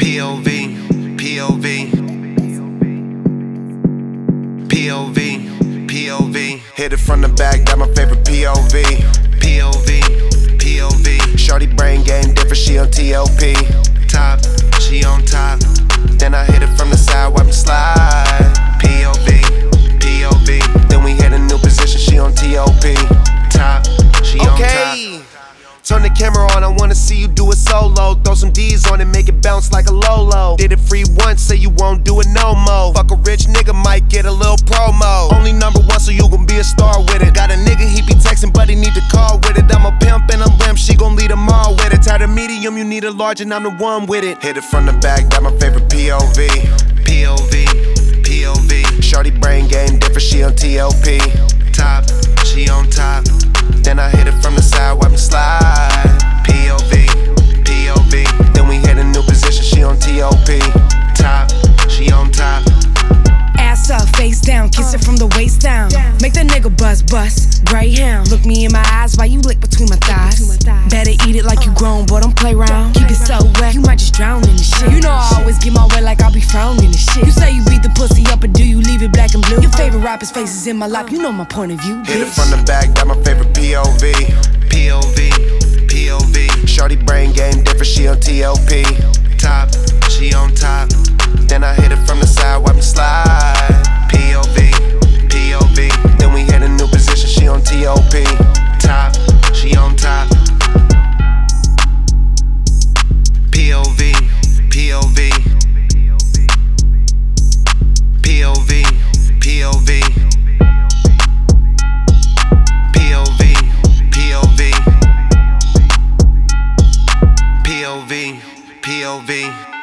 POV, POV, POV, POV. Hit it from the back, got my favorite POV. POV, POV. Shorty brain game different, she on TOP. Top, she on top. Then I hit it from the side, watch me slide. POV, POV. Then we hit a new position, she on TOP. Top, she on top. Turn the camera on, I wanna see you do it solo. Throw some D's on it, make it bounce like a Lolo. Did it free once, say you won't do it no more. Fuck a rich nigga, might get a little promo. Only #1, so you gon' be a star with it. Got a nigga, he be texting, but he need to call with it. I'm a pimp and I'm rim, she gon' lead them all with it. Tired of medium, you need a large and I'm the one with it. Hit it from the back, got my favorite POV. POV, POV. Shorty brain game different, she on TOP. Top, she on top. Then I hit it from the side, watch me slide. POV, POV. Then we hit a new position, she on TOP. Top, she on top. Ass up, face down, kiss it from the waist down. Make the nigga bust, Greyhound. Look me in my eyes while you lick between my thighs. Better eat it like you grown, boy, don't play around. Keep it so wet, you might just drown in the shit. You know I always get my way like I'll be found in the shit. You say you beat the pussy up, or do you leave it black and blue? Your favorite rapper's face is in my lap, you know my point of view, bitch. Hit it from the back, got my favorite POV. POV, POV. Shorty brain game different, she on TOP. Top, she on top. Then I hit it from the side, watch me slide. POV, POV. Then we hit a new position, she on TOP. Top, she on top. POV, POV. POV, POV. POV, POV. POV, POV.